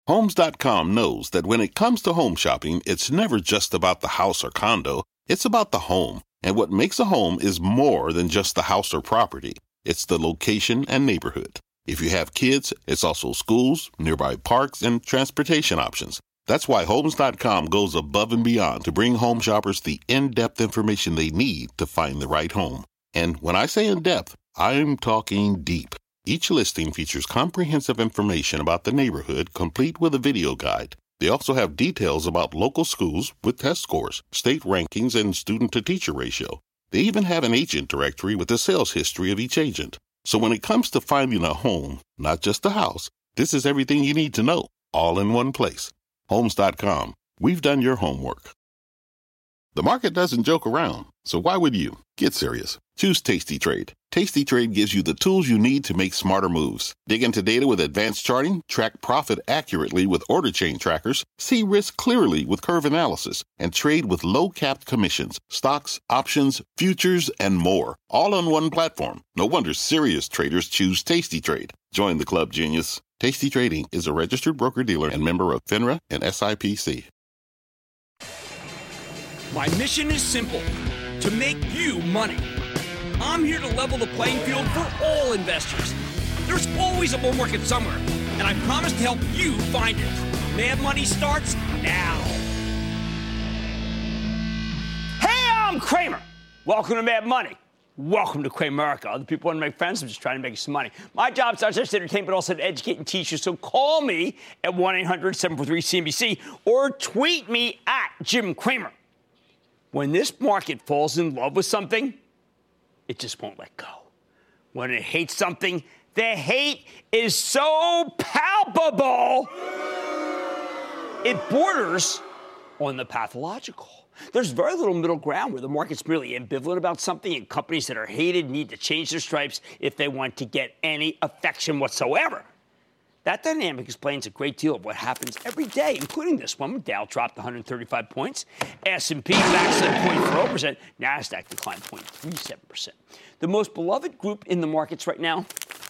Homes.com knows that when it comes to home shopping, it's never just about the house or condo. It's about the home. And what makes a home is more than just the house or property. It's the location and neighborhood. If you have kids, it's also schools, nearby parks, and transportation options. That's why Homes.com goes above and beyond to bring home shoppers the in-depth information they need to find the right home. And when I say in-depth, I'm talking deep. Each listing features comprehensive information about the neighborhood, complete with a video guide. They also have details about local schools with test scores, state rankings, and student-to-teacher ratio. They even have an agent directory with the sales history of each agent. So when it comes to finding a home, not just a house, this is everything you need to know, all in one place. Homes.com. We've done your homework. The market doesn't joke around, so why would you? Get serious. Choose Tasty Trade. Tasty Trade gives you the tools you need to make smarter moves. Dig into data with advanced charting, track profit accurately with order chain trackers, see risk clearly with curve analysis, and trade with low-capped commissions, stocks, options, futures, and more. All on one platform. No wonder serious traders choose Tasty Trade. Join the club, genius. Tasty Trading is a registered broker-dealer and member of FINRA and SIPC. My mission is simple, to make you money. I'm here to level the playing field for all investors. There's always a bull market somewhere, and I promise to help you find it. Mad Money starts now. Hey, I'm Cramer. Welcome to Mad Money. Welcome to Cramerica. Other people want to make friends. I'm just trying to make some money. My job is not just to entertain, but also to educate and teach you. So call me at 1-800-743-CNBC or tweet me at Jim Cramer. When this market falls in love with something, it just won't let go. When it hates something, the hate is so palpable, it borders on the pathological. There's very little middle ground where the market's merely ambivalent about something, and companies that are hated need to change their stripes if they want to get any affection whatsoever. That dynamic explains a great deal of what happens every day, including this one. Dow dropped 135 points. S&P backslid 0.40%. NASDAQ declined 0.37%. The most beloved group in the markets right now?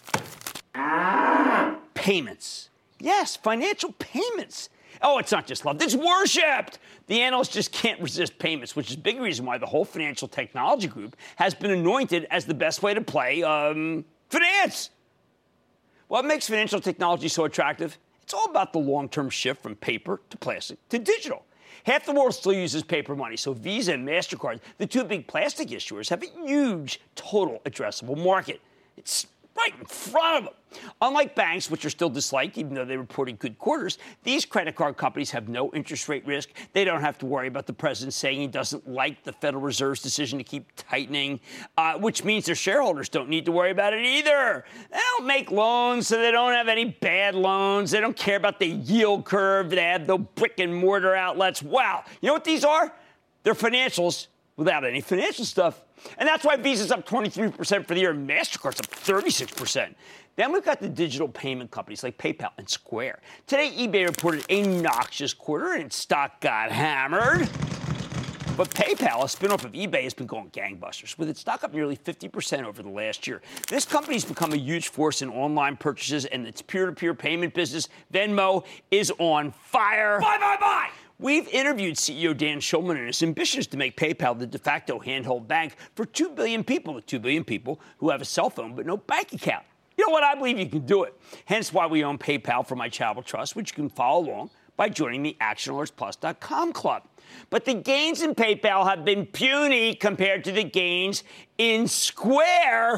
Payments. Yes, financial payments. Oh, it's not just loved. It's worshipped. The analysts just can't resist payments, which is a big reason why the whole financial technology group has been anointed as the best way to play finance. What makes financial technology so attractive? It's all about the long-term shift from paper to plastic to digital. Half the world still uses paper money, so Visa and MasterCard, the two big plastic issuers, have a huge total addressable market. It's right in front of them. Unlike banks, which are still disliked, even though they reported good quarters, these credit card companies have no interest rate risk. They don't have to worry about the president saying he doesn't like the Federal Reserve's decision to keep tightening, which means their shareholders don't need to worry about it either. They don't make loans, so they don't have any bad loans. They don't care about the yield curve. They have no brick and mortar outlets. Wow. You know what these are? They're financials without any financial stuff. And that's why Visa's up 23% for the year, and MasterCard's up 36%. Then we've got the digital payment companies like PayPal and Square. Today, eBay reported a noxious quarter, and its stock got hammered. But PayPal, a spinoff of eBay, has been going gangbusters, with its stock up nearly 50% over the last year. This company's become a huge force in online purchases, and its peer-to-peer payment business, Venmo, is on fire. Buy! We've interviewed CEO Dan Schulman, and his ambition is to make PayPal the de facto handheld bank for 2 billion people, the 2 billion people who have a cell phone but no bank account. You know what? I believe you can do it. Hence why we own PayPal for my charitable trust, which you can follow along by joining the ActionAlertsPlus.com club. But the gains in PayPal have been puny compared to the gains in Square,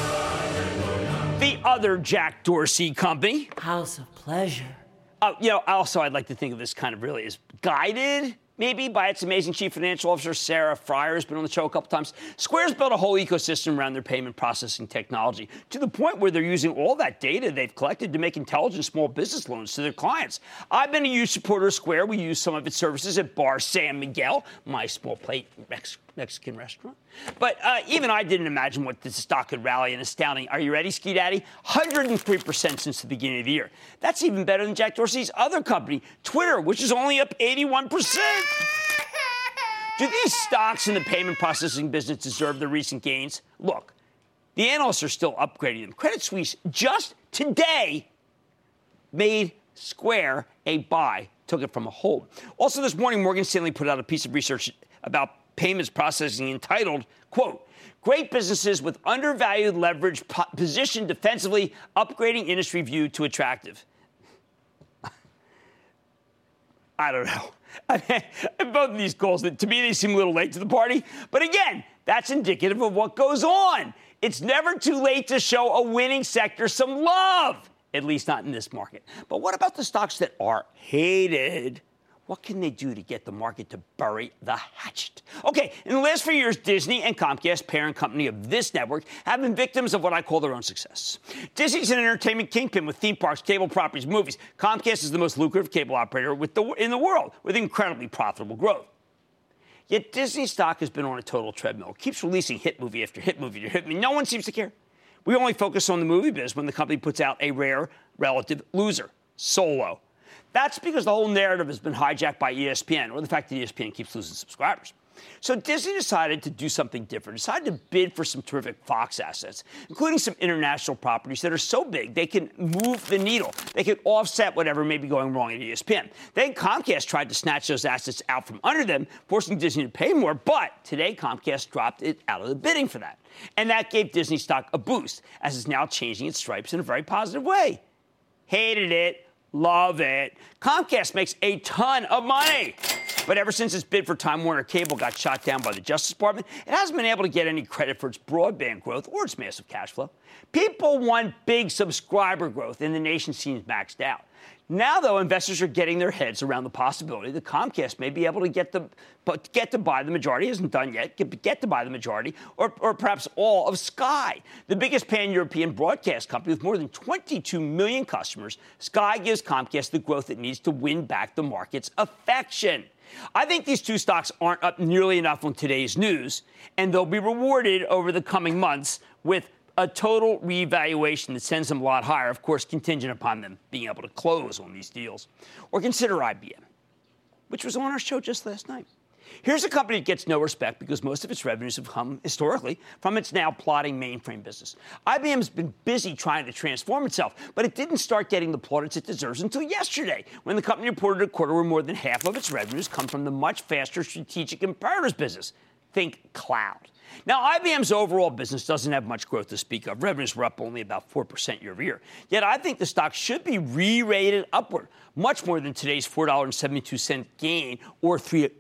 the other Jack Dorsey company. House of pleasure. I'd like to think of this kind of really as guided, maybe, by its amazing chief financial officer, Sarah Fryer, who's been on the show a couple times. Square's built a whole ecosystem around their payment processing technology to the point where they're using all that data they've collected to make intelligent small business loans to their clients. I've been a huge supporter of Square. We use some of its services at Bar San Miguel, my small plate Mexican restaurant. But even I didn't imagine what this stock could rally an astounding, are you ready, Ski Daddy? 103% since the beginning of the year. That's even better than Jack Dorsey's other company, Twitter, which is only up 81%. Do these stocks in the payment processing business deserve the recent gains? Look, the analysts are still upgrading them. Credit Suisse just today made Square, a buy, took it from a hold. Also this morning, Morgan Stanley put out a piece of research about payments processing entitled, quote, great businesses with undervalued leverage positioned defensively, upgrading industry view to attractive. I don't know. I mean, both of these calls, to me, they seem a little late to the party. But again, that's indicative of what goes on. It's never too late to show a winning sector some love, at least not in this market. But what about the stocks that are hated? What can they do to get the market to bury the hatchet? Okay, in the last few years, Disney and Comcast, parent company of this network, have been victims of what I call their own success. Disney's an entertainment kingpin with theme parks, cable properties, movies. Comcast is the most lucrative cable operator in the world with incredibly profitable growth. Yet Disney stock has been on a total treadmill. It keeps releasing hit movie after hit movie after hit movie. No one seems to care. We only focus on the movie biz when the company puts out a rare relative loser, Solo. That's because the whole narrative has been hijacked by ESPN, or the fact that ESPN keeps losing subscribers. So Disney decided to do something different, decided to bid for some terrific Fox assets, including some international properties that are so big they can move the needle. They can offset whatever may be going wrong at ESPN. Then Comcast tried to snatch those assets out from under them, forcing Disney to pay more, but today Comcast dropped it out of the bidding for that. And that gave Disney stock a boost, as it's now changing its stripes in a very positive way. Hated it. Love it. Comcast makes a ton of money. But ever since its bid for Time Warner Cable got shot down by the Justice Department, it hasn't been able to get any credit for its broadband growth or its massive cash flow. People want big subscriber growth, and the nation seems maxed out. Now, though, investors are getting their heads around the possibility that Comcast may be able to get to buy the majority, isn't done yet, get to buy the majority, or perhaps all of Sky. The biggest pan-European broadcast company with more than 22 million customers, Sky gives Comcast the growth it needs to win back the market's affection. I think these two stocks aren't up nearly enough on today's news, and they'll be rewarded over the coming months with a total revaluation that sends them a lot higher, of course, contingent upon them being able to close on these deals. Or consider IBM, which was on our show just last night. Here's a company that gets no respect because most of its revenues have come historically from its now plodding mainframe business. IBM's been busy trying to transform itself, but it didn't start getting the plaudits it deserves until yesterday, when the company reported a quarter where more than half of its revenues come from the much faster strategic imperatives business. Think cloud. Now, IBM's overall business doesn't have much growth to speak of. Revenues were up only about 4% year over year. Yet I think the stock should be re-rated upward, much more than today's $4.72 gain, or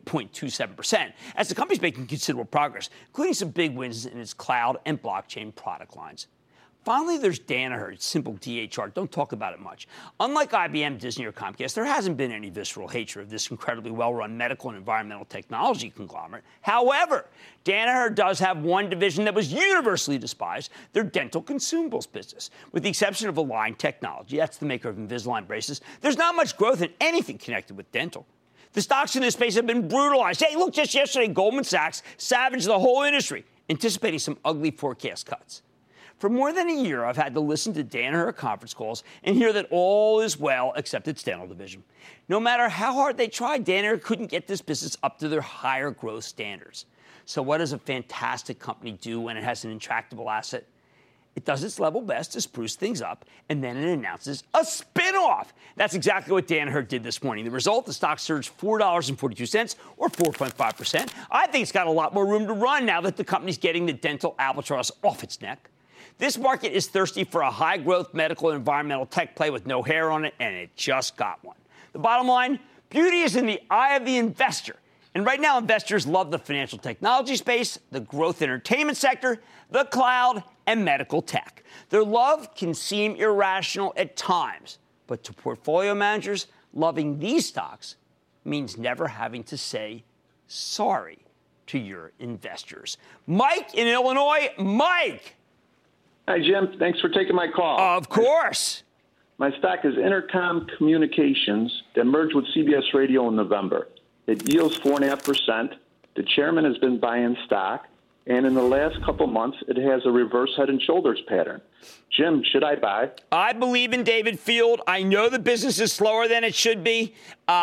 3.27%, as the company's making considerable progress, including some big wins in its cloud and blockchain product lines. Finally, there's Danaher, simple DHR. Don't talk about it much. Unlike IBM, Disney, or Comcast, there hasn't been any visceral hatred of this incredibly well-run medical and environmental technology conglomerate. However, Danaher does have one division that was universally despised, their dental consumables business. With the exception of Align Technology, that's the maker of Invisalign braces, there's not much growth in anything connected with dental. The stocks in this space have been brutalized. Hey, look, just yesterday, Goldman Sachs savaged the whole industry, anticipating some ugly forecast cuts. For more than a year, I've had to listen to Danaher conference calls and hear that all is well except its dental division. No matter how hard they tried, Danaher couldn't get this business up to their higher growth standards. So what does a fantastic company do when it has an intractable asset? It does its level best to spruce things up, and then it announces a spin-off. That's exactly what Danaher did this morning. The result, the stock surged $4.42, or 4.5%. I think it's got a lot more room to run now that the company's getting the dental albatross off its neck. This market is thirsty for a high-growth medical and environmental tech play with no hair on it, and it just got one. The bottom line, beauty is in the eye of the investor. And right now, investors love the financial technology space, the growth entertainment sector, the cloud, and medical tech. Their love can seem irrational at times, but to portfolio managers, loving these stocks means never having to say sorry to your investors. Mike in Illinois. Mike! Hi, Jim. Thanks for taking my call. Of course. My stock is Intercom Communications that merged with CBS Radio in November. It yields 4.5%. The chairman has been buying stock, and in the last couple months, it has a reverse head and shoulders pattern. Jim, should I buy? I believe in David Field. I know the business is slower than it should be.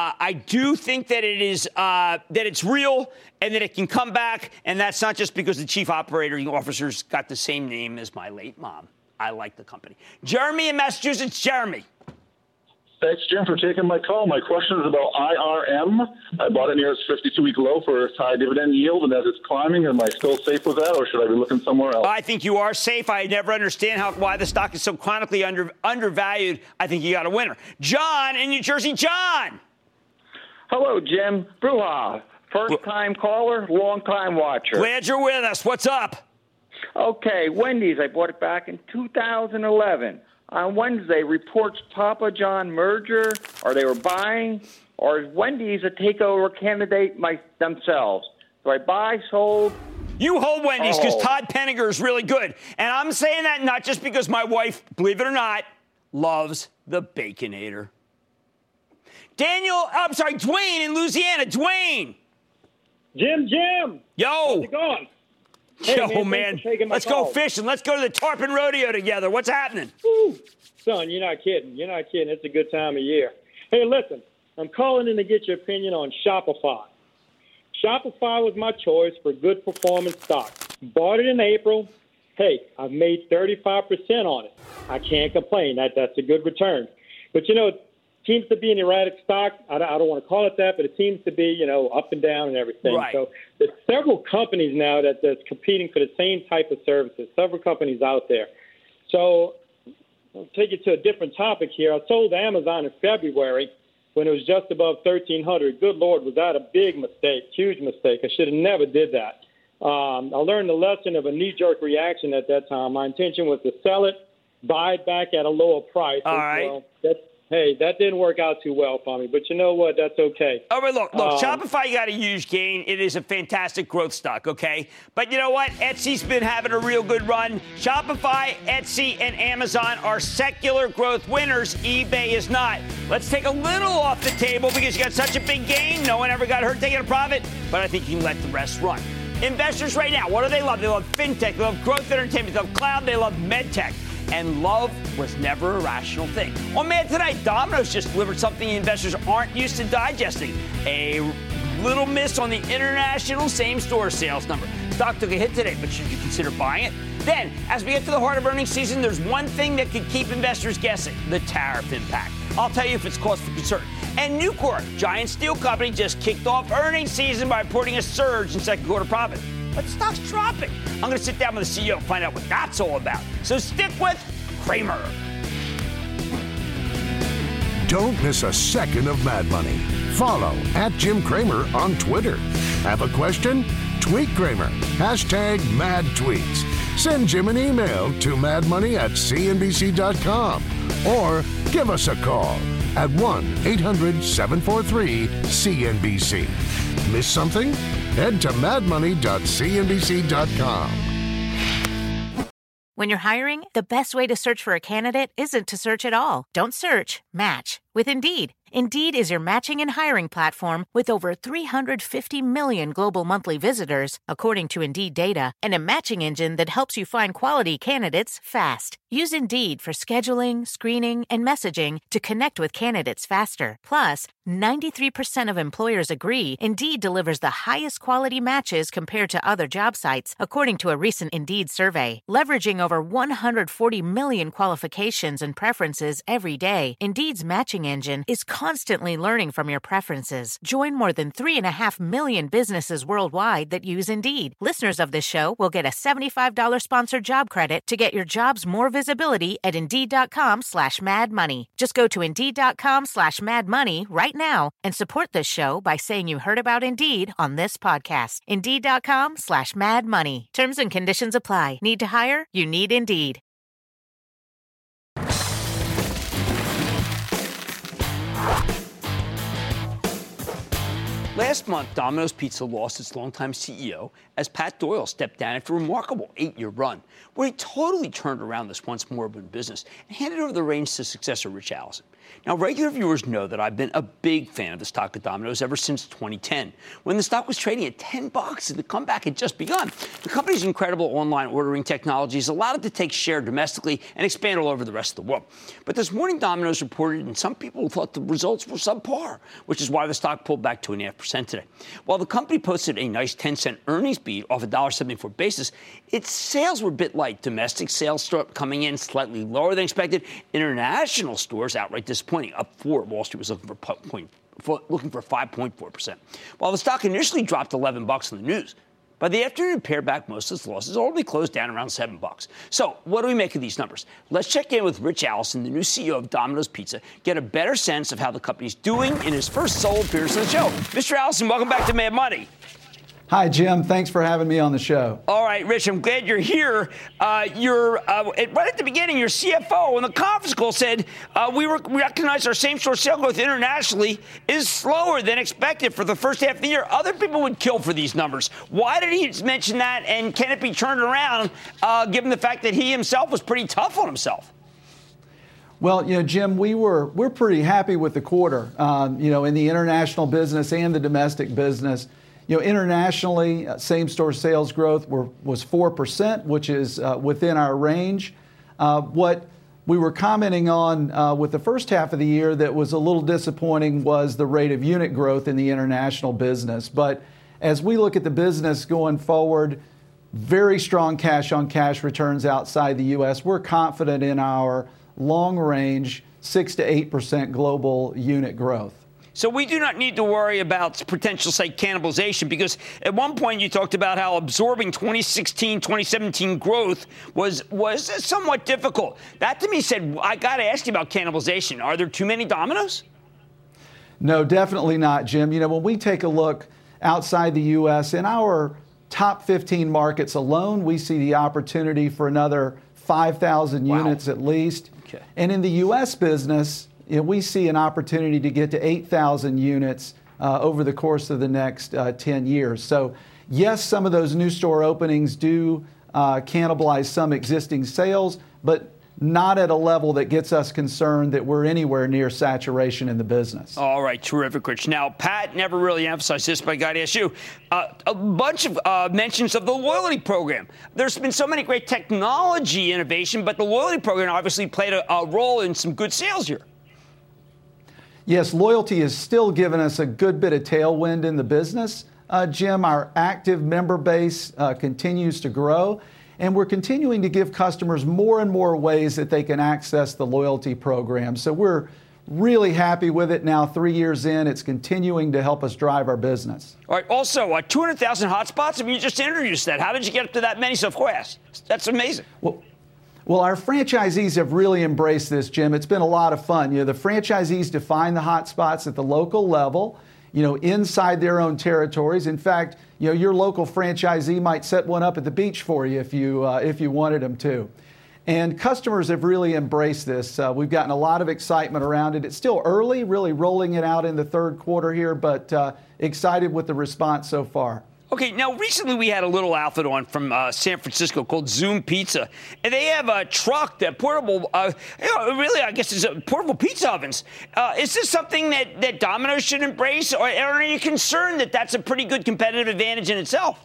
I do think that it is that it's real and that it can come back. And that's not just because the chief operating officer's got the same name as my late mom. I like the company. Jeremy in Massachusetts. Jeremy. Thanks, Jim, for taking my call. My question is about IRM. I bought it near its 52-week low for its high dividend yield, and as it's climbing, am I still safe with that, or should I be looking somewhere else? I think you are safe. I never understand why the stock is so chronically undervalued. I think you got a winner. John in New Jersey. John! Hello, Jim. Bruja. First-time caller, long-time watcher. Glad you're with us. What's up? Okay, Wendy's. I bought it back in 2011. On Wednesday, reports Papa John merger, or they were buying, or is Wendy's a takeover candidate themselves? Do I buy, sold? You hold Wendy's because Todd Penninger is really good. And I'm saying that not just because my wife, believe it or not, loves the Baconator. Dwayne in Louisiana. Dwayne. Jim. Yo. How's it going? Hey, man. Let's go fishing. Let's go to the Tarpon Rodeo together. What's happening? Woo. Son, you're not kidding. It's a good time of year. Hey, listen, I'm calling in to get your opinion on Shopify. Shopify was my choice for good performance stock. Bought it in April. Hey, I've made 35% on it. I can't complain. That's a good return. But, it seems to be an erratic stock. I don't want to call it that, but it seems to be, up and down and everything. Right. So there's several companies now that's competing for the same type of services, several companies out there. So I'll take you to a different topic here. I sold Amazon in February when it was just above 1,300. Good Lord, was that a big mistake, huge mistake. I should have never did that. I learned the lesson of a knee-jerk reaction at that time. My intention was to sell it, buy it back at a lower price. All right. Well, that didn't work out too well for me. But you know what? That's okay. All right, look, Shopify, you got a huge gain. It is a fantastic growth stock, okay? But you know what? Etsy's been having a real good run. Shopify, Etsy, and Amazon are secular growth winners. eBay is not. Let's take a little off the table because you got such a big gain. No one ever got hurt taking a profit. But I think you can let the rest run. Investors right now, what do they love? They love fintech. They love growth entertainment. They love cloud. They love medtech. And love was never a rational thing. On Mad Tonight, Domino's just delivered something investors aren't used to digesting. A little miss on the international same-store sales number. Stock took a hit today, but should you consider buying it? Then, as we get to the heart of earnings season, there's one thing that could keep investors guessing: the tariff impact. I'll tell you if it's cause for concern. And Nucor, giant steel company, just kicked off earnings season by reporting a surge in second quarter profit. But the stock's dropping. I'm going to sit down with the CEO and find out what that's all about. So stick with Cramer. Don't miss a second of Mad Money. Follow @Jim Cramer on Twitter. Have a question? Tweet Cramer. #MadTweets. Send Jim an email to madmoney@cnbc.com or give us a call at 1-800-743-CNBC. Miss something? Head to madmoney.cnbc.com. When you're hiring, the best way to search for a candidate isn't to search at all. Don't search, match with Indeed. Indeed is your matching and hiring platform with over 350 million global monthly visitors, according to Indeed data, and a matching engine that helps you find quality candidates fast. Use Indeed for scheduling, screening, and messaging to connect with candidates faster. Plus, 93% of employers agree Indeed delivers the highest quality matches compared to other job sites, according to a recent Indeed survey. Leveraging over 140 million qualifications and preferences every day, Indeed's matching engine is constantly learning from your preferences. Join more than 3.5 million businesses worldwide that use Indeed. Listeners of this show will get a $75 sponsored job credit to get your jobs more visibility at Indeed.com/madmoney. Just go to Indeed.com/madmoney right now and support this show by saying you heard about Indeed on this podcast. Indeed.com/madmoney. Terms and conditions apply. Need to hire? You need Indeed. Last month, Domino's Pizza lost its longtime CEO as Pat Doyle stepped down after a remarkable 8-year run, where he totally turned around this once moribund business and handed over the reins to successor Rich Allison. Now, regular viewers know that I've been a big fan of the stock of Domino's ever since 2010, when the stock was trading at $10 and the comeback had just begun. The company's incredible online ordering technologies allowed it to take share domestically and expand all over the rest of the world. But this morning, Domino's reported, and some people thought the results were subpar, which is why the stock pulled back 2.5% today. While the company posted a nice 10-cent earnings beat off a $1.74 basis, its sales were a bit light. Domestic sales coming in slightly lower than expected. International stores outright disappointed disappointing, up 4. Wall Street was looking for 5.4%. While the stock initially dropped $11 in the news, by the afternoon, pared back most of its losses, only closed down around $7. So what do we make of these numbers? Let's check in with Rich Allison, the new CEO of Domino's Pizza, get a better sense of how the company's doing in his first solo appearance on the show. Mr. Allison, welcome back to Mad Money. Hi, Jim. Thanks for having me on the show. All right, Rich, I'm glad you're here. Right at the beginning, your CFO on the conference call said, we recognize our same-store sales growth internationally is slower than expected for the first half of the year. Other people would kill for these numbers. Why did he mention that, and can it be turned around, given the fact that he himself was pretty tough on himself? Well, Jim, we're pretty happy with the quarter, in the international business and the domestic business. Internationally, same-store sales growth was 4%, which is within our range. What we were commenting on with the first half of the year that was a little disappointing was the rate of unit growth in the international business. But as we look at the business going forward, very strong cash-on-cash returns outside the U.S. We're confident in our long-range 6 to 8% global unit growth. So we do not need to worry about potential, say, cannibalization, because at one point you talked about how absorbing 2016, 2017 growth was somewhat difficult. That to me said, I got to ask you about cannibalization. Are there too many Domino's? No, definitely not, Jim. When we take a look outside the U.S., in our top 15 markets alone, we see the opportunity for another 5,000 units at least. Okay. And in the U.S. business, we see an opportunity to get to 8,000 units over the course of the next 10 years. So, yes, some of those new store openings do cannibalize some existing sales, but not at a level that gets us concerned that we're anywhere near saturation in the business. All right, terrific, Rich. Now, Pat never really emphasized this, but I got to ask you, a bunch of mentions of the loyalty program. There's been so many great technology innovation, but the loyalty program obviously played a role in some good sales here. Yes, loyalty has still given us a good bit of tailwind in the business. Jim, our active member base continues to grow, and we're continuing to give customers more and more ways that they can access the loyalty program. So we're really happy with it now. 3 years in, it's continuing to help us drive our business. All right, also, 200,000 hotspots? I mean, you just introduced that. How did you get up to that many so fast? That's amazing. Well, our franchisees have really embraced this, Jim. It's been a lot of fun. The franchisees define the hotspots at the local level, inside their own territories. In fact, your local franchisee might set one up at the beach for you if you wanted them to. And customers have really embraced this. We've gotten a lot of excitement around it. It's still early, really rolling it out in the third quarter here, but excited with the response so far. Okay, now recently we had a little outfit on from San Francisco called Zoom Pizza, and they have a truck that portable, really I guess it's portable pizza ovens. Is this something that Domino's should embrace, or are you concerned that that's a pretty good competitive advantage in itself?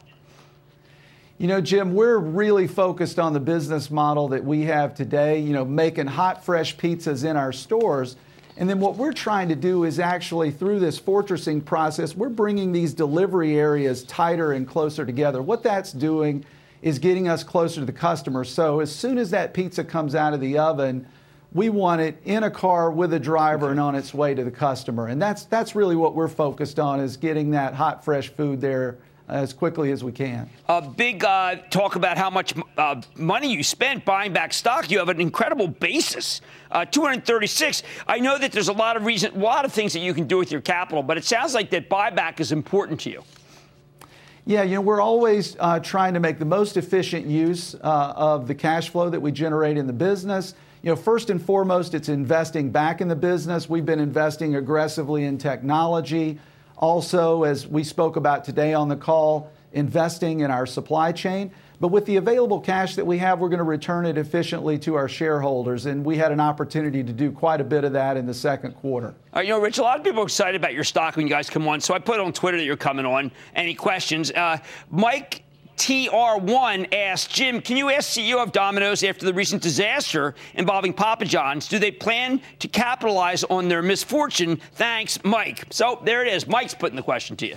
Jim, we're really focused on the business model that we have today, making hot, fresh pizzas in our stores. And then what we're trying to do is actually, through this fortressing process, we're bringing these delivery areas tighter and closer together. What that's doing is getting us closer to the customer. So as soon as that pizza comes out of the oven, we want it in a car with a driver and on its way to the customer. And that's really what we're focused on, is getting that hot, fresh food there as quickly as we can. A big talk about how much money you spent buying back stock. You have an incredible basis, 236. I know that there's a lot of things that you can do with your capital, but it sounds like that buyback is important to you. Yeah, we're always trying to make the most efficient use of the cash flow that we generate in the business. First and foremost, it's investing back in the business. We've been investing aggressively in technology. Also, as we spoke about today on the call, investing in our supply chain. But with the available cash that we have, we're going to return it efficiently to our shareholders. And we had an opportunity to do quite a bit of that in the second quarter. Rich, a lot of people are excited about your stock when you guys come on. So I put on Twitter that you're coming on. Any questions? Mike TR1 asked, Jim, can you ask CEO of Domino's after the recent disaster involving Papa John's, do they plan to capitalize on their misfortune? Thanks, Mike. So there it is. Mike's putting the question to you.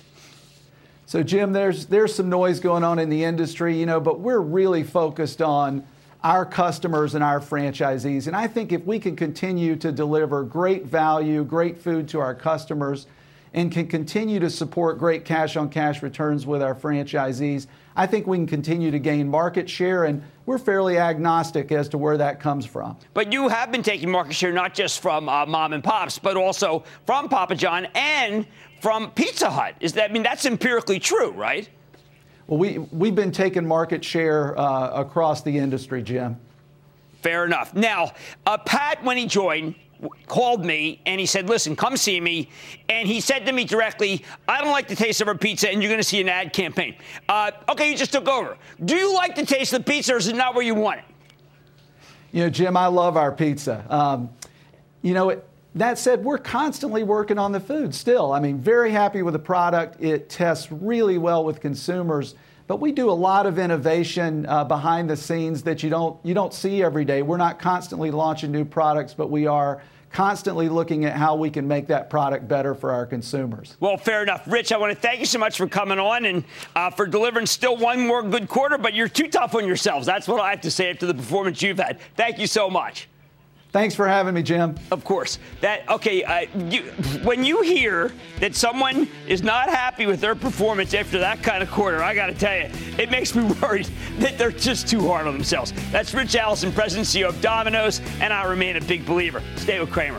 So, Jim, there's some noise going on in the industry, but we're really focused on our customers and our franchisees. And I think if we can continue to deliver great value, great food to our customers, and can continue to support great cash-on-cash returns with our franchisees, I think we can continue to gain market share, and we're fairly agnostic as to where that comes from. But you have been taking market share not just from mom and pops, but also from Papa John and from Pizza Hut. That's empirically true, right? Well, we've been taking market share across the industry, Jim. Fair enough. Now, Pat, when he joined, called me and he said, listen, come see me. And he said to me directly, I don't like the taste of our pizza, and you're going to see an ad campaign. Okay, you just took over. Do you like the taste of the pizza, or is it not where you want it? Jim, I love our pizza. That said, we're constantly working on the food still. Very happy with the product. It tests really well with consumers. But we do a lot of innovation behind the scenes that you don't see every day. We're not constantly launching new products, but we are constantly looking at how we can make that product better for our consumers. Well, fair enough. Rich, I want to thank you so much for coming on and for delivering still one more good quarter, but you're too tough on yourselves. That's what I have to say after the performance you've had. Thank you so much. Thanks for having me, Jim. Of course. When you hear that someone is not happy with their performance after that kind of quarter, I got to tell you, it makes me worried that they're just too hard on themselves. That's Rich Allison, President and CEO of Domino's, and I remain a big believer. Stay with Cramer.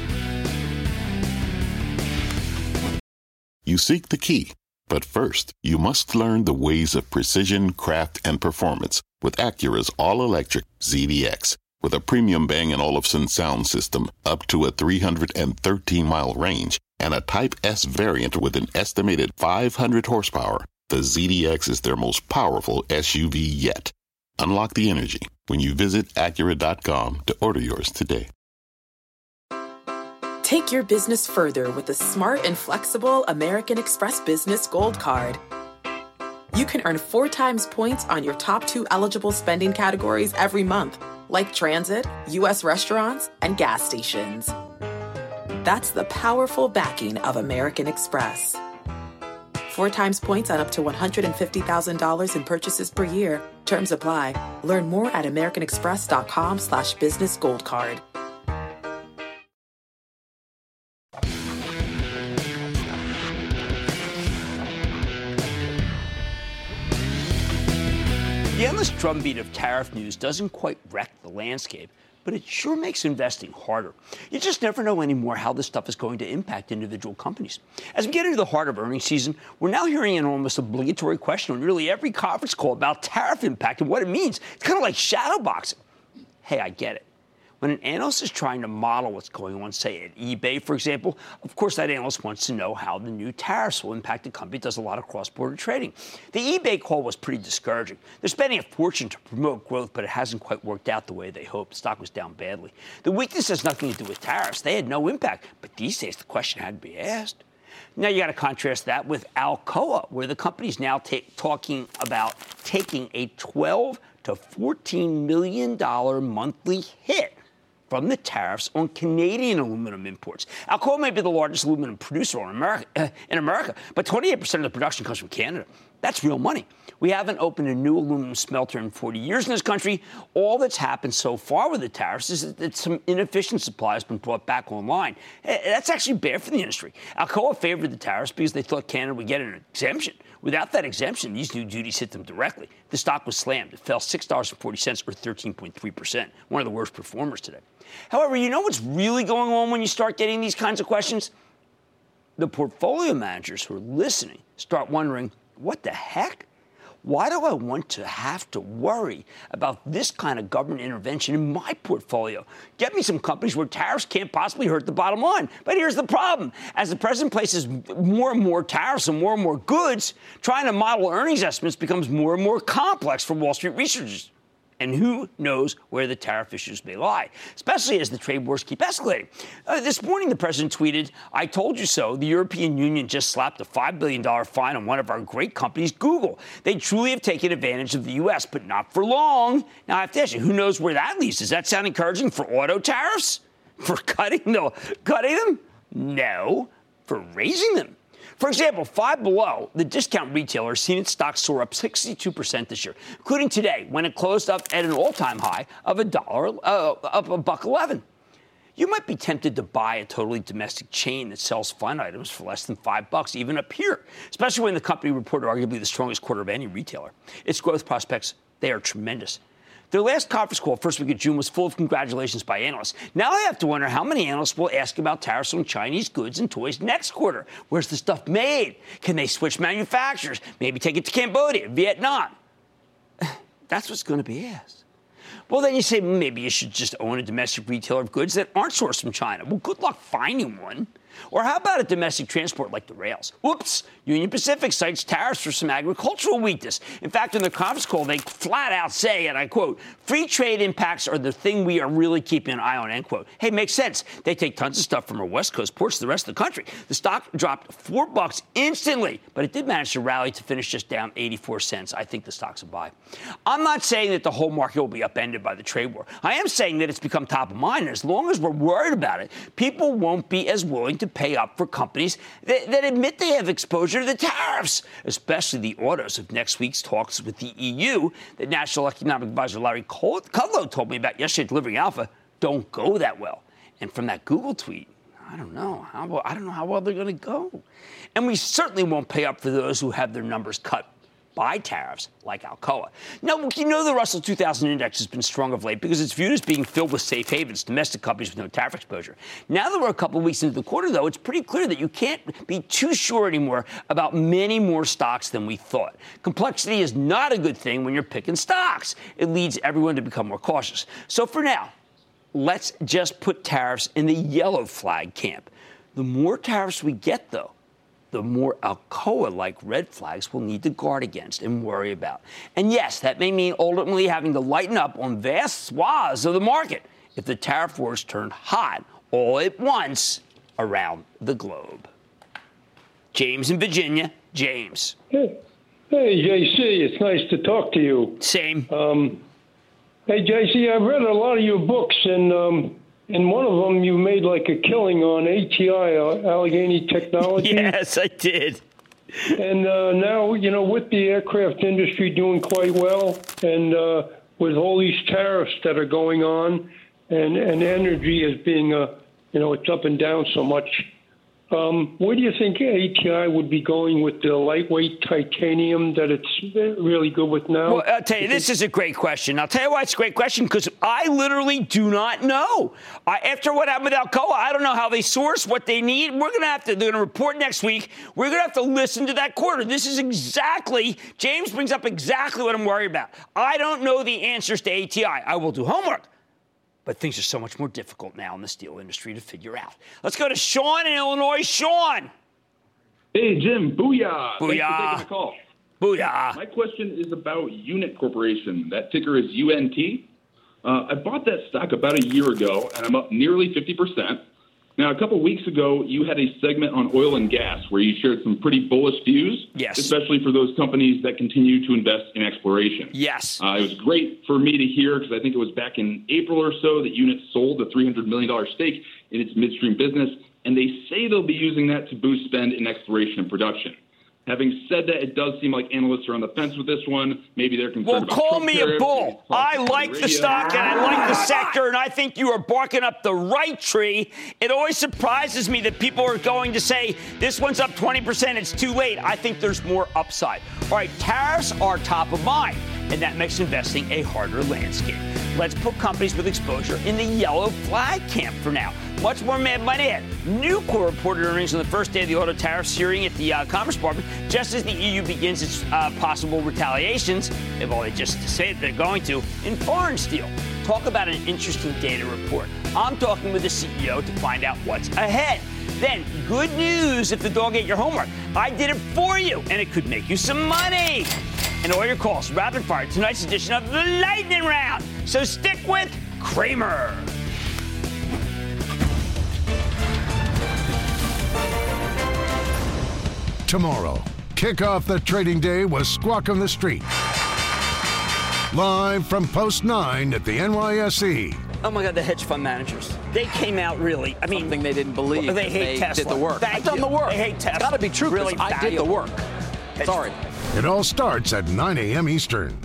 You seek the key, but first, you must learn the ways of precision, craft, and performance with Acura's all-electric ZDX. With a premium Bang & Olufsen sound system up to a 313-mile range and a Type S variant with an estimated 500 horsepower, the ZDX is their most powerful SUV yet. Unlock the energy when you visit Acura.com to order yours today. Take your business further with the smart and flexible American Express Business Gold Card. You can earn 4 times points on your top 2 eligible spending categories every month, like transit, U.S. restaurants, and gas stations. That's the powerful backing of American Express. 4 times points on up to $150,000 in purchases per year. Terms apply. Learn more at americanexpress.com/business gold card. The endless drumbeat of tariff news doesn't quite wreck the landscape, but it sure makes investing harder. You just never know anymore how this stuff is going to impact individual companies. As we get into the heart of earnings season, we're now hearing an almost obligatory question on nearly every conference call about tariff impact and what it means. It's kind of like shadow boxing. Hey, I get it. When an analyst is trying to model what's going on, say at eBay, for example, of course that analyst wants to know how the new tariffs will impact the company that does a lot of cross-border trading. The eBay call was pretty discouraging. They're spending a fortune to promote growth, but it hasn't quite worked out the way they hoped. The stock was down badly. The weakness has nothing to do with tariffs. They had no impact. But these days, the question had to be asked. Now you got to contrast that with Alcoa, where the company's now talking about taking a $12 to $14 million monthly hit from the tariffs on Canadian aluminum imports. Alcoa may be the largest aluminum producer in America, but 28% of the production comes from Canada. That's real money. We haven't opened a new aluminum smelter in 40 years in this country. All that's happened so far with the tariffs is that some inefficient supply has been brought back online. That's actually bad for the industry. Alcoa favored the tariffs because they thought Canada would get an exemption. Without that exemption, these new duties hit them directly. The stock was slammed. It fell $6.40 or 13.3%, one of the worst performers today. However, you know what's really going on when you start getting these kinds of questions? The portfolio managers who are listening start wondering, what the heck? Why do I want to have to worry about this kind of government intervention in my portfolio? Get me some companies where tariffs can't possibly hurt the bottom line. But here's the problem. As the president places more and more tariffs on more and more goods, trying to model earnings estimates becomes more and more complex for Wall Street researchers. And who knows where the tariff issues may lie, especially as the trade wars keep escalating. This morning, the president tweeted, "I told you so. The European Union just slapped a $5 billion fine on one of our great companies, Google. They truly have taken advantage of the U.S., but not for long." Now, I have to ask you, who knows where that leads? Does that sound encouraging for auto tariffs? For cutting them? No, for raising them. For example, Five Below, the discount retailer, has seen its stock soar up 62% this year, including today when it closed up at an all-time high of $1.11. You might be tempted to buy a totally domestic chain that sells fun items for less than $5, even up here, especially when the company reported arguably the strongest quarter of any retailer. Its growth prospects, they are tremendous. Their last conference call, first week of June, was full of congratulations by analysts. Now I have to wonder how many analysts will ask about tariffs on Chinese goods and toys next quarter. Where's the stuff made? Can they switch manufacturers? Maybe take it to Cambodia, Vietnam? That's what's going to be asked. Well, then you say maybe you should just own a domestic retailer of goods that aren't sourced from China. Well, good luck finding one. Or how about a domestic transport like the rails? Whoops, Union Pacific cites tariffs for some agricultural weakness. In fact, in their conference call, they flat out say, and I quote, free trade impacts are the thing we are really keeping an eye on, end quote. Hey, makes sense. They take tons of stuff from our West Coast ports to the rest of the country. The stock dropped $4 instantly, but it did manage to rally to finish just down 84 cents. I think the stock's a buy. I'm not saying that the whole market will be upended by the trade war. I am saying that it's become top of mind, and as long as we're worried about it, people won't be as willing to pay up for companies that admit they have exposure to the tariffs, especially the autos of next week's talks with the EU that National Economic Advisor Larry Kudlow told me about yesterday delivering Alpha don't go that well. And from that Google tweet, I don't know how well they're going to go. And we certainly won't pay up for those who have their numbers cut by tariffs like Alcoa. Now, you know the Russell 2000 index has been strong of late because it's viewed as being filled with safe havens, domestic companies with no tariff exposure. Now that we're a couple of weeks into the quarter, though, it's pretty clear that you can't be too sure anymore about many more stocks than we thought. Complexity is not a good thing when you're picking stocks. It leads everyone to become more cautious. So for now, let's just put tariffs in the yellow flag camp. The more tariffs we get, though, the more Alcoa-like red flags we'll need to guard against and worry about. And yes, that may mean ultimately having to lighten up on vast swaths of the market if the tariff wars turn hot all at once around the globe. James in Virginia. James. Hey, JC, it's nice to talk to you. Same. Hey, JC, I've read a lot of your books, and in one of them, you made like a killing on ATI, Allegheny Technology. Yes, I did. And now, you know, with the aircraft industry doing quite well, and with all these tariffs that are going on, and energy as being, it's up and down so much. Where do you think ATI would be going with the lightweight titanium that it's really good with now? Well, I'll tell you, this is a great question. I'll tell you why it's a great question, because I literally do not know. After what happened with Alcoa, I don't know how they source, what they need. They're going to report next week. We're going to have to listen to that quarter. This is exactly, James brings up exactly what I'm worried about. I don't know the answers to ATI. I will do homework. But things are so much more difficult now in the steel industry to figure out. Let's go to Sean in Illinois. Sean. Hey, Jim. Booyah. Booyah. Thanks for taking the call. Booyah. My question is about Unit Corporation. That ticker is UNT. I bought that stock about a year ago, and I'm up nearly 50%. Now, a couple weeks ago, you had a segment on oil and gas where you shared some pretty bullish views, yes, especially for those companies that continue to invest in exploration. Yes. It was great for me to hear, because I think it was back in April or so that Unit sold a $300 million stake in its midstream business, and they say they'll be using that to boost spend in exploration and production. Having said that, it does seem like analysts are on the fence with this one. Maybe they're concerned about call Trump me tariffs. a bull. I like the stock and I like the sector, and I think you are barking up the right tree. It always surprises me that people are going to say, this one's up 20%, it's too late. I think there's more upside. All right, tariffs are top of mind, and that makes investing a harder landscape. Let's put companies with exposure in the yellow flag camp for now. Much more Mad Money ahead. Nucor reported earnings on the first day of the auto tariffs hearing at the Commerce Department, just as the EU begins its possible retaliations, if all they just say that they're going to, in foreign steel. Talk about an interesting data report. I'm talking with the CEO to find out what's ahead. Then, good news if the dog ate your homework. I did it for you, and it could make you some money. And all your calls, rapid fire, tonight's edition of the Lightning Round. So stick with Kramer. Tomorrow, kick off the trading day with Squawk on the Street. Live from Post 9 at the NYSE. Oh, my God, the hedge fund managers. They came out really, I mean. Something they didn't believe. They hate Tesla. Did the work. I've done the work. They hate Tesla. It's got to be true, really. I did the work. Sorry. It all starts at 9 a.m. Eastern.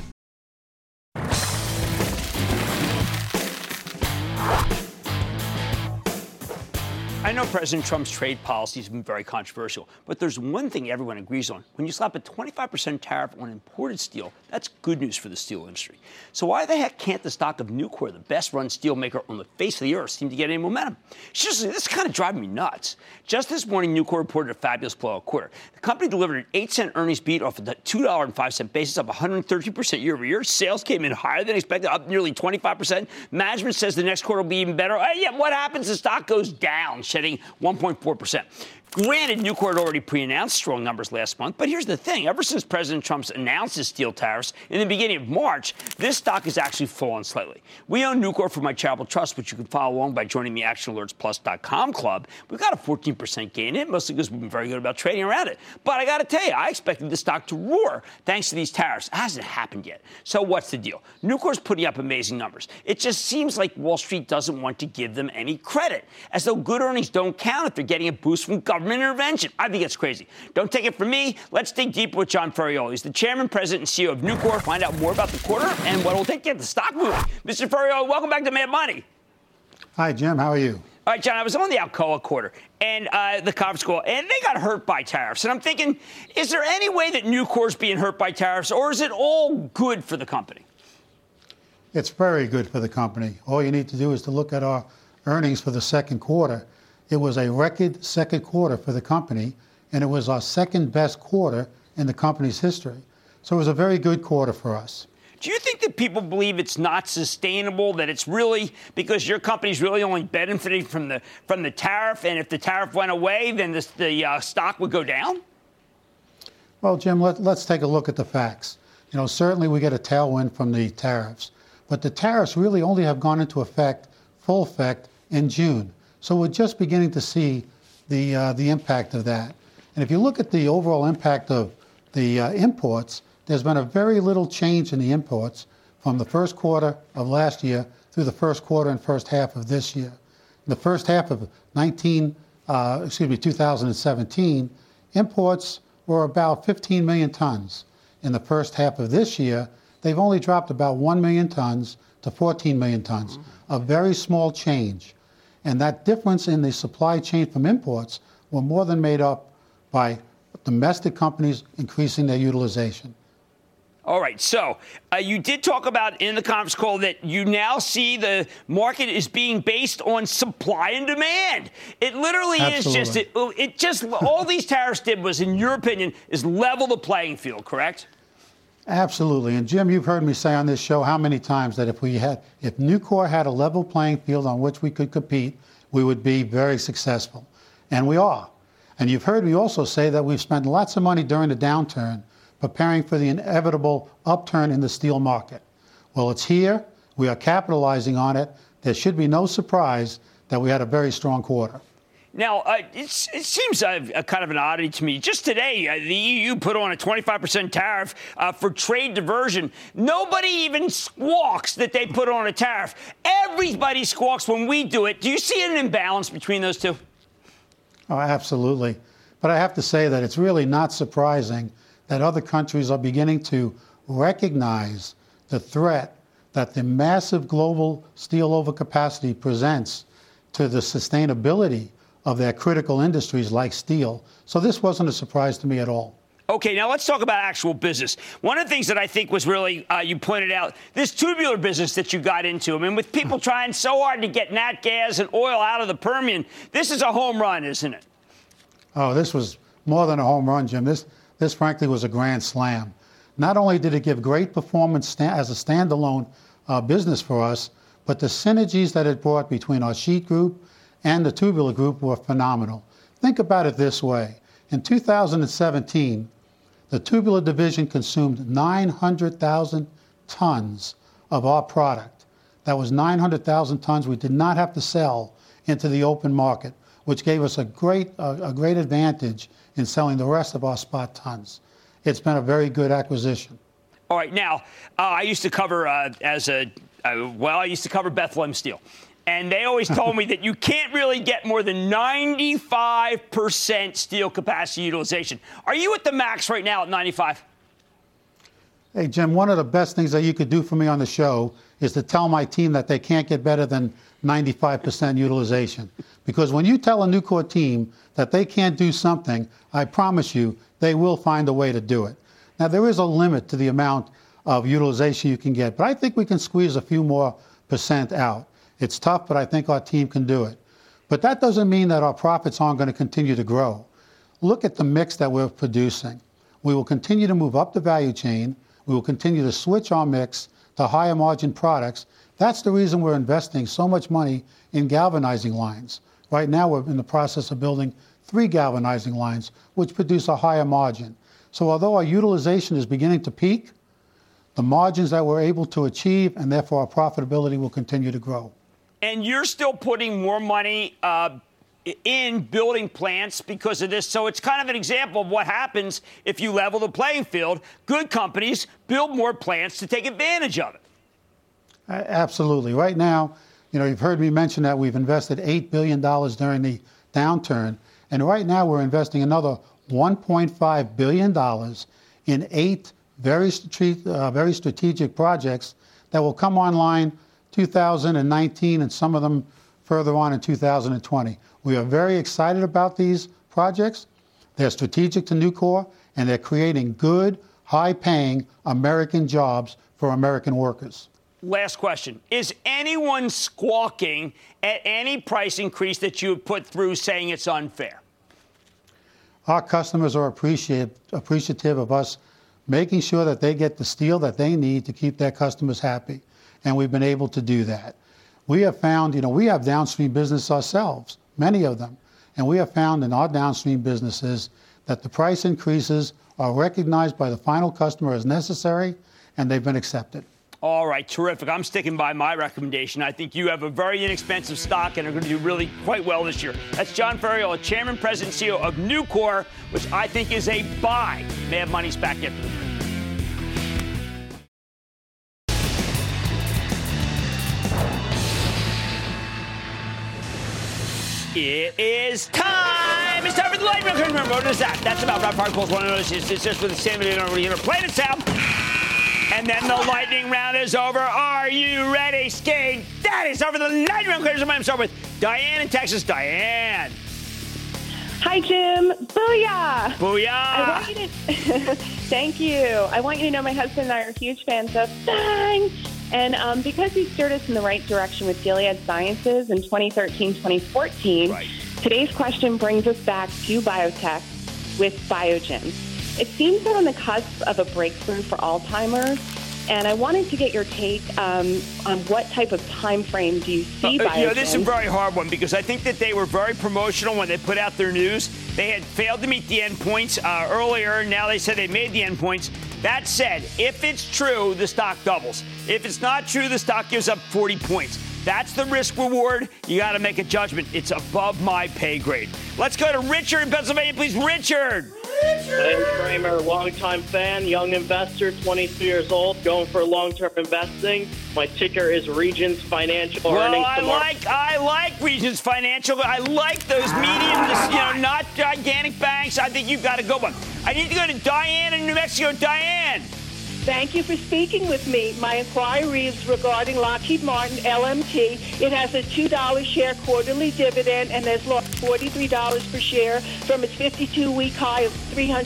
I know President Trump's trade policy has been very controversial, but there's one thing everyone agrees on. When you slap a 25% tariff on imported steel, that's good news for the steel industry. So why the heck can't the stock of Nucor, the best-run steel maker on the face of the earth, seem to get any momentum? Seriously, this is kind of driving me nuts. Just this morning, Nucor reported a fabulous blowout quarter. The company delivered an 8-cent earnings beat off of the $2.05 basis, up 130% year over year. Sales came in higher than expected, up nearly 25%. Management says the next quarter will be even better. Yeah, what happens? The stock goes down, shedding 1.4%. Granted, Nucor had already pre-announced strong numbers last month, but here's the thing. Ever since President Trump announced his steel tariffs in the beginning of March, this stock has actually fallen slightly. We own Nucor for my charitable trust, which you can follow along by joining the ActionAlertsPlus.com club. We've got a 14% gain in it, mostly because we've been very good about trading around it. But I got to tell you, I expected the stock to roar thanks to these tariffs. It hasn't happened yet. So what's the deal? Nucor's putting up amazing numbers. It just seems like Wall Street doesn't want to give them any credit, as though good earnings don't count if they're getting a boost from government intervention. I think it's crazy. Don't take it from me. Let's dig deeper with John Ferraiolo. He's the chairman, president, and CEO of Nucor. Find out more about the quarter and what will take to get the stock moving. Mr. Ferraiolo, welcome back to Mad Money. Hi, Jim. How are you? All right, John, I was on the Alcoa quarter and the conference call, and they got hurt by tariffs. And I'm thinking, is there any way that Nucor's being hurt by tariffs, or is it all good for the company? It's very good for the company. All you need to do is to look at our earnings for the second quarter. It was a record second quarter for the company, and it was our second best quarter in the company's history. So it was a very good quarter for us. Do you think that people believe it's not sustainable, that it's really because your company's really only benefiting from the tariff, and if the tariff went away, then the stock would go down? Well, Jim, let's take a look at the facts. You know, certainly we get a tailwind from the tariffs, but the tariffs really only have gone into full effect in June. So we're just beginning to see the impact of that. And if you look at the overall impact of the imports, there's been a very little change in the imports from the first quarter of last year through the first quarter and first half of this year. In the first half of 2017, imports were about 15 million tons. In the first half of this year, they've only dropped about 1 million tons to 14 million tons, a very small change. And that difference in the supply chain from imports were more than made up by domestic companies increasing their utilization. All right. So you did talk about in the conference call that you now see the market is being based on supply and demand. It literally Absolutely. is just all these tariffs did was, in your opinion, is level the playing field, correct? Absolutely. And Jim, you've heard me say on this show how many times that if Nucor had a level playing field on which we could compete, we would be very successful. And we are. And you've heard me also say that we've spent lots of money during the downturn preparing for the inevitable upturn in the steel market. Well, it's here. We are capitalizing on it. There should be no surprise that we had a very strong quarter. Now, it seems kind of an oddity to me. Just today, the EU put on a 25% tariff for trade diversion. Nobody even squawks that they put on a tariff. Everybody squawks when we do it. Do you see an imbalance between those two? Oh, absolutely. But I have to say that it's really not surprising that other countries are beginning to recognize the threat that the massive global steel overcapacity presents to the sustainability of their critical industries like steel. So this wasn't a surprise to me at all. Okay, now let's talk about actual business. One of the things that I think was really, you pointed out, this tubular business that you got into. I mean, with people trying so hard to get nat gas and oil out of the Permian, this is a home run, isn't it? Oh, this was more than a home run, Jim. This frankly was a grand slam. Not only did it give great performance as a standalone business for us, but the synergies that it brought between our sheet group and the tubular group were phenomenal. Think about it this way. In 2017, the tubular division consumed 900,000 tons of our product. That was 900,000 tons we did not have to sell into the open market, which gave us a great advantage in selling the rest of our spot tons. It's been a very good acquisition. All right. Now, I used to cover I used to cover Bethlehem Steel. And they always told me that you can't really get more than 95% steel capacity utilization. Are you at the max right now at 95? Hey, Jim, one of the best things that you could do for me on the show is to tell my team that they can't get better than 95% utilization. Because when you tell a Nucor team that they can't do something, I promise you, they will find a way to do it. Now, there is a limit to the amount of utilization you can get, but I think we can squeeze a few more percent out. It's tough, but I think our team can do it. But that doesn't mean that our profits aren't going to continue to grow. Look at the mix that we're producing. We will continue to move up the value chain. We will continue to switch our mix to higher margin products. That's the reason we're investing so much money in galvanizing lines. Right now, we're in the process of building 3 galvanizing lines, which produce a higher margin. So although our utilization is beginning to peak, the margins that we're able to achieve, and therefore our profitability, will continue to grow. And you're still putting more money in building plants because of this. So it's kind of an example of what happens if you level the playing field. Good companies build more plants to take advantage of it. Absolutely. Right now, you've heard me mention that we've invested $8 billion during the downturn. And right now we're investing another $1.5 billion in 8 very strategic projects that will come online 2019 and some of them further on in 2020. We are very excited about these projects. They're strategic to Nucor, and they're creating good, high-paying American jobs for American workers. Last question. Is anyone squawking at any price increase that you have put through saying it's unfair? Our customers are appreciative of us making sure that they get the steel that they need to keep their customers happy. And we've been able to do that. We have found, we have downstream business ourselves, many of them. And we have found in our downstream businesses that the price increases are recognized by the final customer as necessary, and they've been accepted. All right, terrific. I'm sticking by my recommendation. I think you have a very inexpensive stock and are going to do really quite well this year. That's John Ferriola, Chairman, President, CEO of Nucor, which I think is a buy. Mad Money's back after the break. It is time. It's time for the lightning round. Remember, what is that? That's about Rob Parkle's one of those. It's just with the same play the sound. And then the lightning round is over. Are you ready, Skate Daddy? It's time for the lightning round. Here's what I'm starting with Diane in Texas. Diane. Hi, Jim. Booyah. Booyah. I want you to thank you. I want you to know my husband and I are huge fans of Bang. And because he steered us in the right direction with Gilead Sciences in 2013, 2014, today's question brings us back to biotech with Biogen. It seems they're on the cusp of a breakthrough for Alzheimer's, and I wanted to get your take on what type of time frame do you see Biogen? This is a very hard one because I think that they were very promotional when they put out their news. They had failed to meet the endpoints earlier. Now they said they made the endpoints. That said, if it's true, the stock doubles. If it's not true, the stock gives up 40 points. That's the risk reward. You got to make a judgment. It's above my pay grade. Let's go to Richard in Pennsylvania, please. Richard. Jim Cramer, longtime fan, young investor, 23 years old, going for long-term investing. My ticker is Regions Financial. Well, I like Regions Financial. I like those medium, not gigantic banks. I think you've got a good one. I need to go to Diane in New Mexico. Diane. Thank you for speaking with me. My inquiry is regarding Lockheed Martin, LMT. It has a $2 share quarterly dividend and has lost $43 per share from its 52-week high of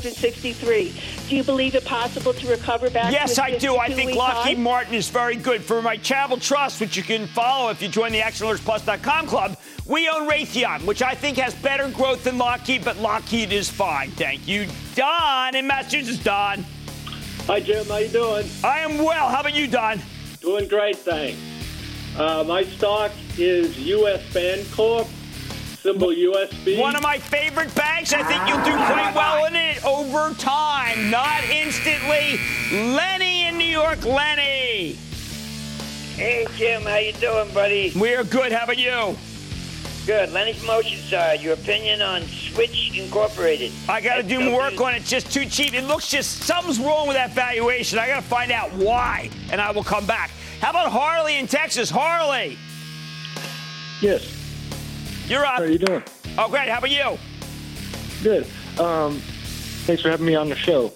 $363. Do you believe it possible to recover back? Yes, I do. I think Lockheed Martin is very good. For my Travel Trust, which you can follow if you join the ActionAlertsPlus.com club, we own Raytheon, which I think has better growth than Lockheed, but Lockheed is fine. Thank you. Don in Massachusetts. Don. Hi, Jim. How you doing? I am well. How about you, Don? Doing great, thanks. My stock is US Bancorp, symbol USB. One of my favorite banks. I think you'll do quite well in it over time, not instantly. Lenny in New York. Lenny. Hey, Jim. How you doing, buddy? We're good. How about you? Good. Lenny from Oceanside. Your opinion on Switch Incorporated? I got to do more work on it. It's just too cheap. It looks something's wrong with that valuation. I got to find out why, and I will come back. How about Harley in Texas? Harley. Yes. You're up. How are you doing? Oh, great. How about you? Good. Thanks for having me on the show.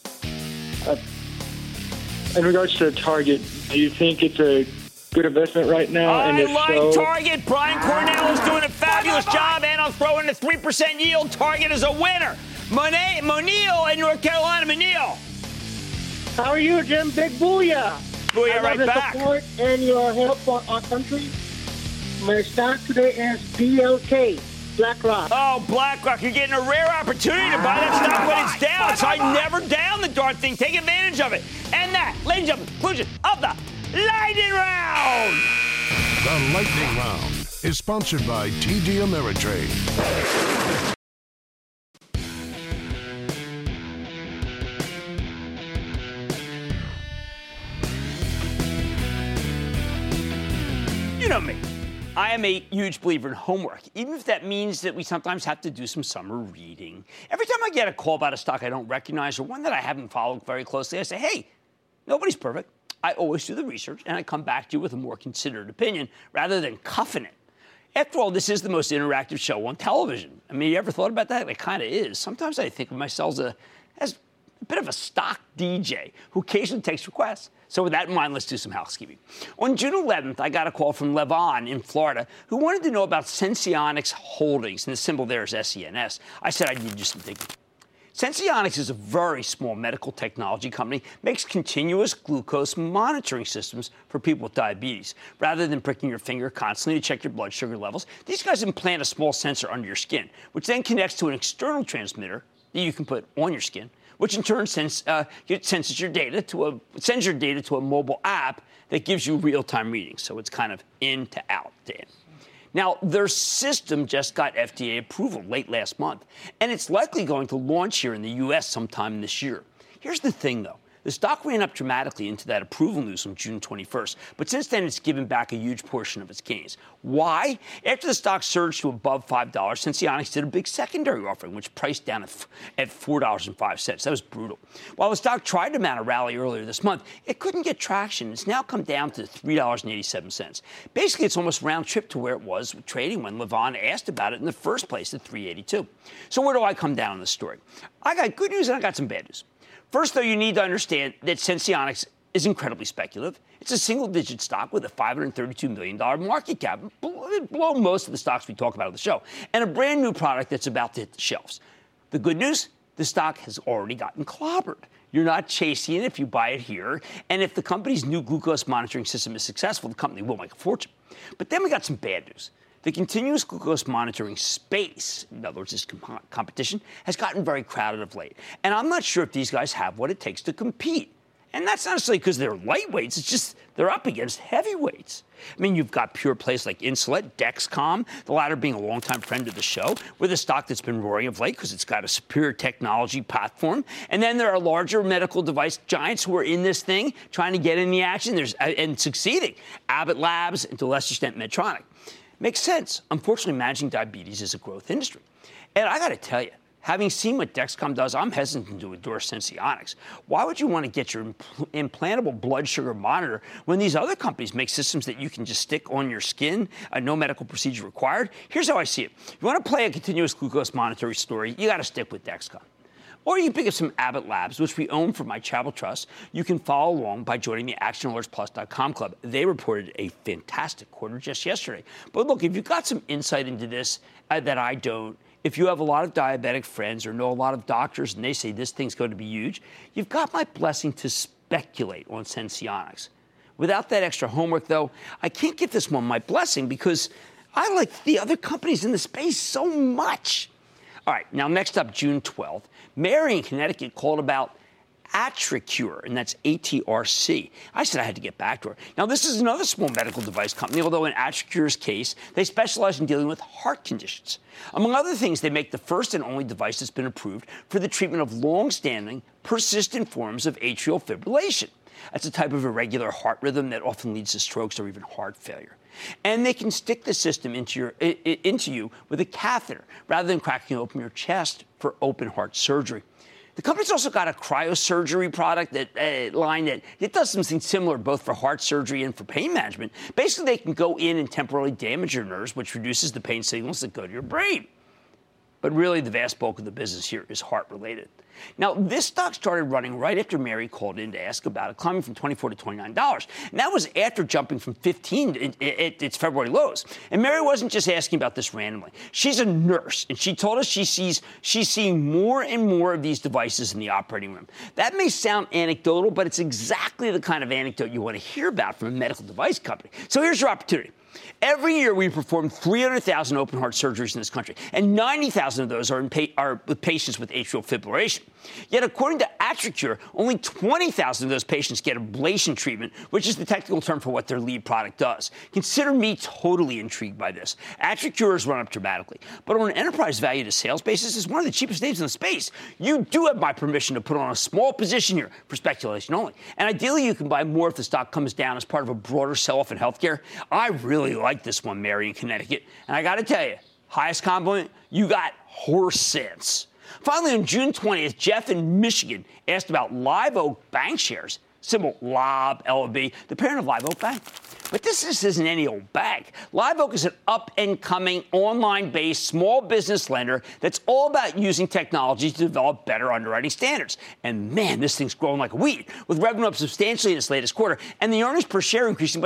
In regards to Target, do you think it's a good investment right now? I like Target. Brian Cornell is doing a fabulous job, and I'll throw in a 3% yield. Target is a winner. Monil in North Carolina. Monil. How are you, Jim? Big booyah. Booyah, right back. I love your support and your help on our country. My stock today is BLK, BlackRock. Oh, BlackRock. You're getting a rare opportunity to buy that stock when it's down. So I never down the darn thing. Take advantage of it. And that, ladies and gentlemen, conclusion of the Lightning Round. The Lightning Round is sponsored by TD Ameritrade. You know me. I am a huge believer in homework, even if that means that we sometimes have to do some summer reading. Every time I get a call about a stock I don't recognize or one that I haven't followed very closely, I say, hey, nobody's perfect. I always do the research, and I come back to you with a more considered opinion rather than cuffing it. After all, this is the most interactive show on television. I mean, you ever thought about that? It kind of is. Sometimes I think of myself as a bit of a stock DJ who occasionally takes requests. So with that in mind, let's do some housekeeping. On June 11th, I got a call from Levon in Florida who wanted to know about Senseonics Holdings, and the symbol there is SENS. I said I need to do some digging. Senseonics is a very small medical technology company, makes continuous glucose monitoring systems for people with diabetes. Rather than pricking your finger constantly to check your blood sugar levels, these guys implant a small sensor under your skin, which then connects to an external transmitter that you can put on your skin, which in turn sends your data to a mobile app that gives you real-time readings. So it's kind of in to out to in. Now, their system just got FDA approval late last month, and it's likely going to launch here in the U.S. sometime this year. Here's the thing, though. The stock ran up dramatically into that approval news on June 21st, but since then it's given back a huge portion of its gains. Why? After the stock surged to above $5, Senseonics did a big secondary offering, which priced down at $4.05. That was brutal. While the stock tried to mount a rally earlier this month, it couldn't get traction. It's now come down to $3.87. Basically, it's almost round trip to where it was trading when Levon asked about it in the first place at $3.82. So where do I come down on this story? I got good news and I got some bad news. First, though, you need to understand that Senseonics is incredibly speculative. It's a single-digit stock with a $532 million market cap, below most of the stocks we talk about on the show, and a brand-new product that's about to hit the shelves. The good news, the stock has already gotten clobbered. You're not chasing it if you buy it here, and if the company's new glucose monitoring system is successful, the company will make a fortune. But then we got some bad news. The continuous glucose monitoring space, in other words, this competition, has gotten very crowded of late. And I'm not sure if these guys have what it takes to compete. And that's not necessarily because they're lightweights. It's just they're up against heavyweights. I mean, you've got pure plays like Insulet, Dexcom, the latter being a longtime friend of the show, with a stock that's been roaring of late because it's got a superior technology platform. And then there are larger medical device giants who are in this thing trying to get in the action and succeeding. Abbott Labs, and to a lesser extent, Medtronic. Makes sense. Unfortunately, managing diabetes is a growth industry. And I got to tell you, having seen what Dexcom does, I'm hesitant to endorse Senseonics. Why would you want to get your implantable blood sugar monitor when these other companies make systems that you can just stick on your skin, no medical procedure required? Here's how I see it. If you want to play a continuous glucose monitoring story, you got to stick with Dexcom. Or you can pick up some Abbott Labs, which we own for my travel trust. You can follow along by joining the ActionAlertsPlus.com club. They reported a fantastic quarter just yesterday. But look, if you've got some insight into this that I don't, if you have a lot of diabetic friends or know a lot of doctors and they say this thing's going to be huge, you've got my blessing to speculate on Senseonics. Without that extra homework, though, I can't give this one my blessing because I like the other companies in the space so much. All right, now next up, June 12th, Mary in Connecticut called about AtriCure, and that's ATRC. I said I had to get back to her. Now, this is another small medical device company, although in AtriCure's case, they specialize in dealing with heart conditions. Among other things, they make the first and only device that's been approved for the treatment of long-standing, persistent forms of atrial fibrillation. That's a type of irregular heart rhythm that often leads to strokes or even heart failure. And they can stick the system into you with a catheter rather than cracking open your chest for open heart surgery. The company's also got a cryosurgery product line that it does something similar both for heart surgery and for pain management. Basically, they can go in and temporarily damage your nerves, which reduces the pain signals that go to your brain. But really, the vast bulk of the business here is heart-related. Now, this stock started running right after Mary called in to ask about it, climbing from $24 to $29. And that was after jumping from 15 at its February lows. And Mary wasn't just asking about this randomly. She's a nurse, and she told us she's seeing more and more of these devices in the operating room. That may sound anecdotal, but it's exactly the kind of anecdote you want to hear about from a medical device company. So here's your opportunity. Every year, we perform 300,000 open heart surgeries in this country, and 90,000 of those are with patients with atrial fibrillation. Yet, according to AtriCure, only 20,000 of those patients get ablation treatment, which is the technical term for what their lead product does. Consider me totally intrigued by this. AtriCure has run up dramatically, but on an enterprise value to sales basis, it's one of the cheapest names in the space. You do have my permission to put on a small position here for speculation only. And ideally, you can buy more if the stock comes down as part of a broader sell-off in healthcare. I really like this one, Mary in Connecticut. And I got to tell you, highest compliment, you got horse sense. Finally, on June 20th, Jeff in Michigan asked about Live Oak Bank shares, symbol LOB, LOB, the parent of Live Oak Bank. But this isn't any old bank. Live Oak is an up-and-coming, online-based small business lender that's all about using technology to develop better underwriting standards. And man, this thing's growing like a weed, with revenue up substantially in its latest quarter, and the earnings per share increasing by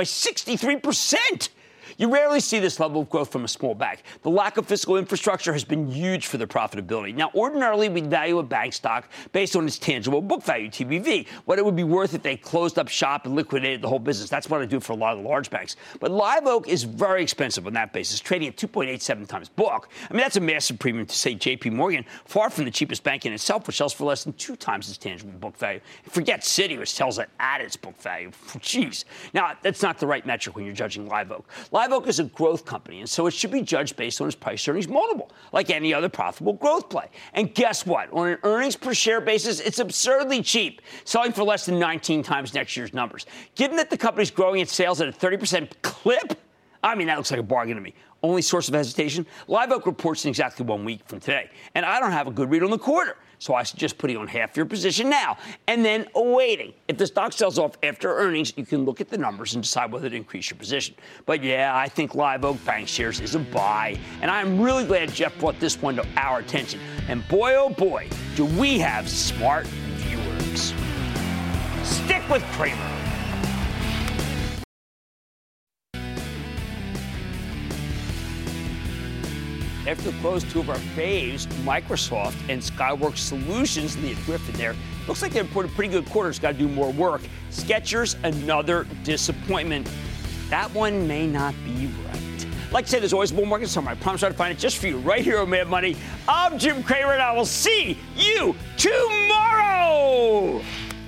63%. You rarely see this level of growth from a small bank. The lack of fiscal infrastructure has been huge for their profitability. Now, ordinarily, we'd value a bank stock based on its tangible book value, TBV, what it would be worth if they closed up shop and liquidated the whole business. That's what I do for a lot of the large banks. But Live Oak is very expensive on that basis, trading at 2.87 times book. I mean, that's a massive premium to, say, J.P. Morgan, far from the cheapest bank in itself, which sells for less than 2 times its tangible book value. Forget Citi, which sells it at its book value. Jeez. Now, that's not the right metric when you're judging Live Oak. Live Oak is a growth company, and so it should be judged based on its price-earnings multiple, like any other profitable growth play. And guess what? On an earnings per share basis, it's absurdly cheap, selling for less than 19 times next year's numbers. Given that the company's growing its sales at a 30% clip, I mean, that looks like a bargain to me. Only source of hesitation? Live Oak reports in exactly 1 week from today, and I don't have a good read on the quarter. So I suggest putting on half your position now and then waiting. If the stock sells off after earnings, you can look at the numbers and decide whether to increase your position. But yeah, I think Live Oak Bank shares is a buy. And I'm really glad Jeff brought this one to our attention. And boy, oh boy, do we have smart viewers. Stick with Cramer. After the close, 2 of our faves, Microsoft and Skyworks Solutions, Leah Griffin there, looks like they reported pretty good quarters, got to do more work. Skechers, another disappointment. That one may not be right. Like I said, there's always a bull market somewhere. I promise I'll find it just for you right here on Mad Money. I'm Jim Cramer, and I will see you tomorrow.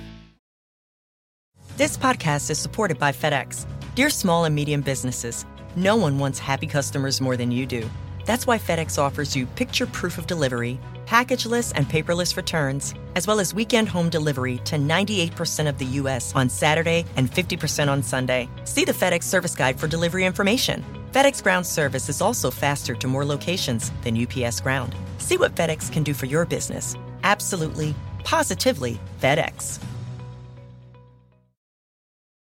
This podcast is supported by FedEx. Dear small and medium businesses, no one wants happy customers more than you do. That's why FedEx offers you picture proof of delivery, packageless and paperless returns, as well as weekend home delivery to 98% of the U.S. on Saturday and 50% on Sunday. See the FedEx service guide for delivery information. FedEx Ground service is also faster to more locations than UPS Ground. See what FedEx can do for your business. Absolutely, positively FedEx.